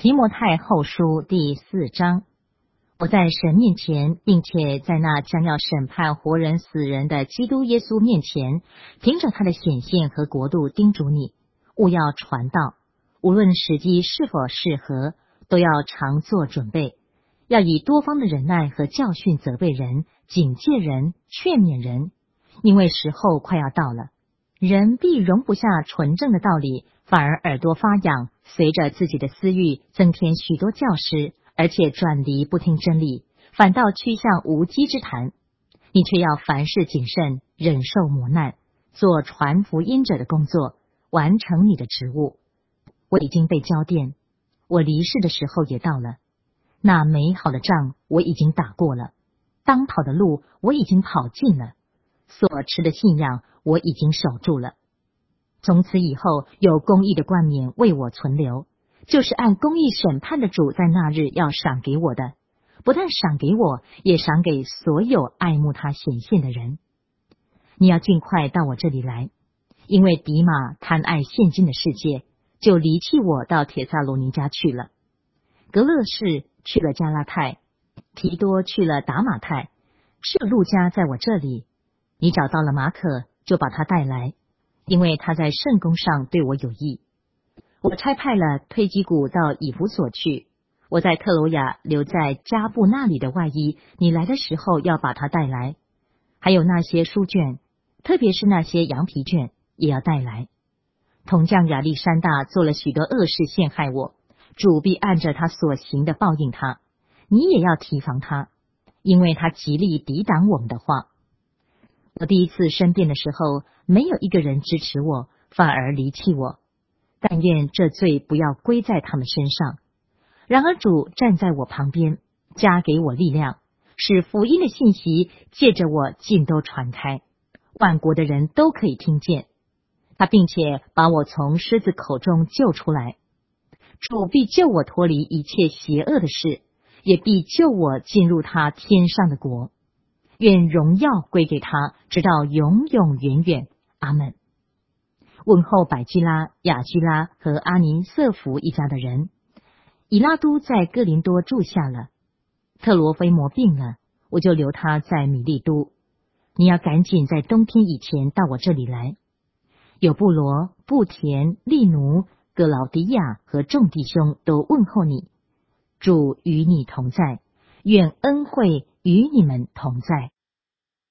提摩太后书第4章，我在神面前，并且在那将要审判活人死人的基督耶稣面前，凭着他的显现和国度叮嘱你，务要传道，无论时机是否适合，都要常做准备，要以多方的忍耐和教训责备人、警戒人、劝勉人，因为时候快要到了。人必容不下纯正的道理，反而耳朵发痒，随着自己的私欲增添许多教师，而且转离不听真理，反倒趋向无稽之谈。你却要凡事谨慎，忍受磨难，做传福音者的工作，完成你的职务。我已经被交奠，我离世的时候也到了。那美好的仗我已经打过了，当跑的路我已经跑尽了，所持的信仰我已经守住了。从此以后，有公义的冠冕为我存留，就是按公义审判的主在那日要赏给我的，不但赏给我，也赏给所有爱慕他显现的人。你要尽快到我这里来，因为迪马贪爱现今的世界，就离弃我到帖撒罗尼迦去了。格勒士去了加拉太，提多去了达马太，只有路加在我这里。你找到了马可，就把他带来，因为他在圣工上对我有益。我差派了推基古到以弗所去，我在特罗亚留在加布那里的外衣，你来的时候要把他带来，还有那些书卷，特别是那些羊皮卷，也要带来。铜匠亚历山大做了许多恶事陷害我，主必按着他所行的报应他，你也要提防他，因为他极力抵挡我们的话。我第一次申辩的时候，没有一个人支持我，反而离弃我。但愿这罪不要归在他们身上。然而主站在我旁边，加给我力量，使福音的信息借着我尽都传开，万国的人都可以听见。他并且把我从狮子口中救出来。主必救我脱离一切邪恶的事，也必救我进入他天上的国。愿荣耀归给他，直到永永远远。阿们。问候百基拉、雅基拉和阿尼瑟弗一家的人。以拉都在哥林多住下了，特罗菲摩病了，我就留他在米利都。你要赶紧在冬天以前到我这里来。有布罗、布田、利奴、格劳迪亚和众弟兄都问候你。主与你同在，愿恩惠与你们同在。